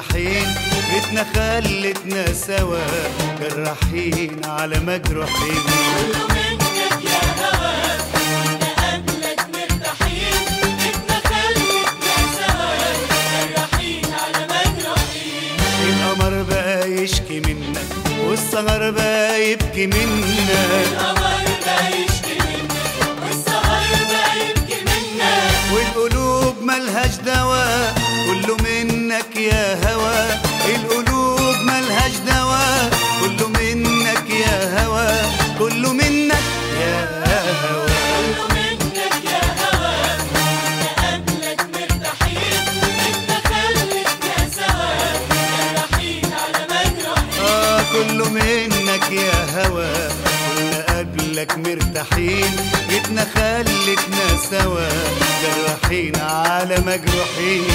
مرتاحين، جيتنا خلتنا سوا جراحين على مجروحين. كله منك يا هوا نقابلك مرتاحين، جيتنا خلتنا سوا جراحين على مجروحين. القمر بقى يشكي منك والسهر بقى يبكي منك، القمر بقى يشكي منك والسهر بقى يبكي منك، والقلوب ملهاش دوا كله منك يا هوا. القلوب ملهاش دوا كله منك يا هوا، كله منك يا هوا. كله منك يا هوا نقابلك مرتاحين، جيتنا خلتنا سوا جراحين على مجروحين. كله منك يا هوا كنا قبلك مرتاحين، جيتنا خلتنا سوا جراحين على مجروحين.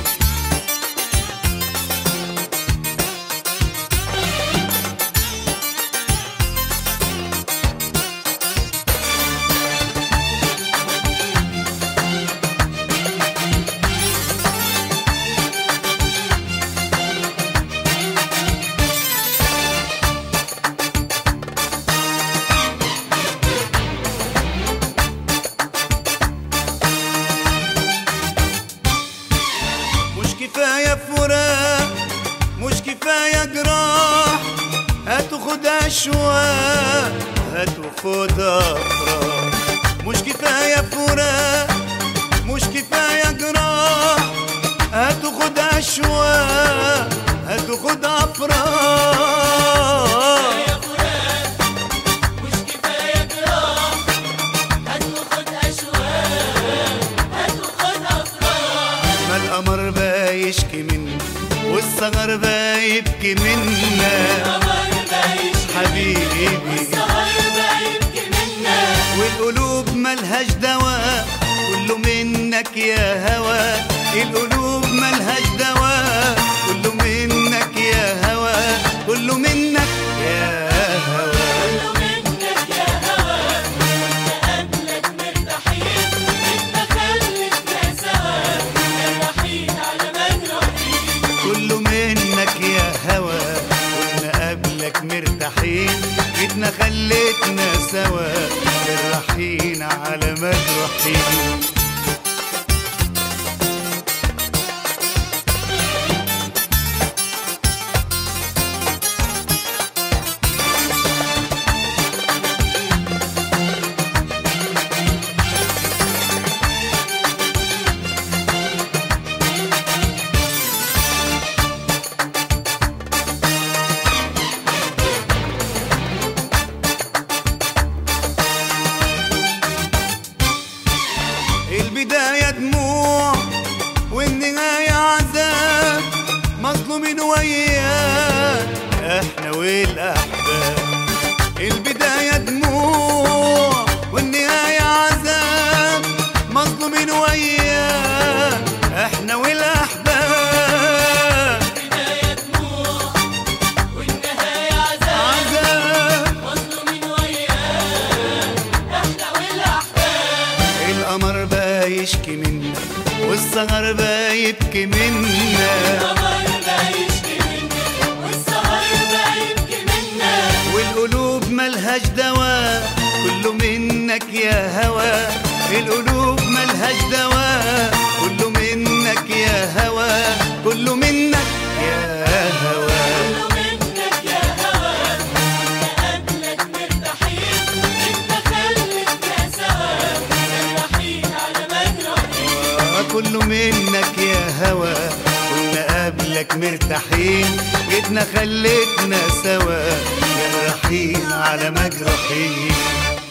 كفاية فراق مش كفاية جراح، هاتوا خد أشواق هاتوا خد أفراح. مش كفاية فراق مش كفاية جراح، هاتوا خد أشواق هاتوا خد أفراح. القمر بقى يشكي منك والسهر بقى يبكي منك، حبيبي والقلوب ملهاش دوا كله منك يا هوا. القلوب ملهاش دوا كله منك يا هوا، كله منك يا هوا. كله منك يا هوا كنا قبلك مرتاحين، جيتنا خلتنا سوا جراحين على مجروحين. البداية دموع والنهاية عذاب، مظلومين وياك احنا والأحباب. البداية دموع والنهاية عذاب، مظلومين وياك احنا والأحباب. البداية دموع والنهاية عذاب، مظلومين وياك احنا والأحباب. القمر بقى يشكي منك والسهر بقى يبكي منك، القمر بقى يشكي منك والسهر بقى يبكي منك، والقلوب ملهاش دوا كله منك يا هوا. القلوب ملهاش دوا كله منك يا هوا، كله منك يا هوا. كله منك يا هوا نقابلك مرتاحين، جيتنا خلتنا سوا جراحين على مجروحين. كله منك يا هوا كنا قبلك مرتاحين، جيتنا خلتنا سوا جراحين على مجروحين.